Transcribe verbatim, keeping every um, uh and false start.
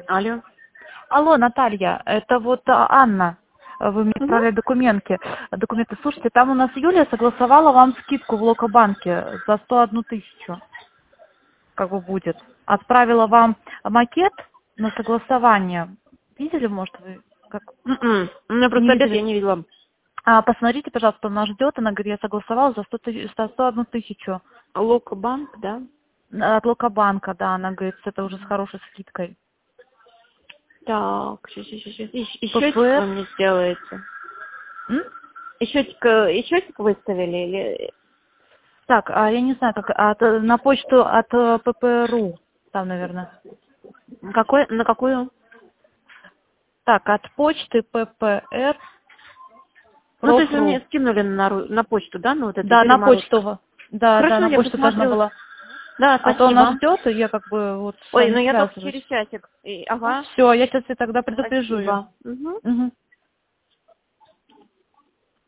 Алло. Алло, Наталья, это вот а, Анна. Вы мне Угу. отправили документы. Документы. Слушайте, там у нас Юлия согласовала вам скидку в Локобанке за сто одну тысячу. Как бы будет. Отправила вам макет на согласование. Видели, может, вы? Как? М-м. У меня Не просто обед, видели? я не видела. А, посмотрите, пожалуйста, она ждет. Она говорит, я согласовала за сто, тысяч, за сто одну тысячу. Локобанк, да? От Локобанка, да. Она говорит, это уже с хорошей скидкой. Так, сейчас, сейчас, сейчас. И, и счетик ПФР. вы мне сделаете. М? И счетик, э, и счетик выставили или... Так, а я не знаю, как от, на почту от э, ППРУ, там, наверное. Какой, на какую? Так, от почты ППР Ну, то есть вы мне Профру. скинули на, ру- на почту, да, ну вот это Да, Юрий на Морозко. почту. Да, да, Хорошо, на я почту должна посмотрю. была. Да, А то она спасибо. ждет, и я как бы вот с Ой, вами ну я только связываюсь. через часик. И- ага, Все, я сейчас и тогда предупрежу ее. спасибо. Угу. Угу.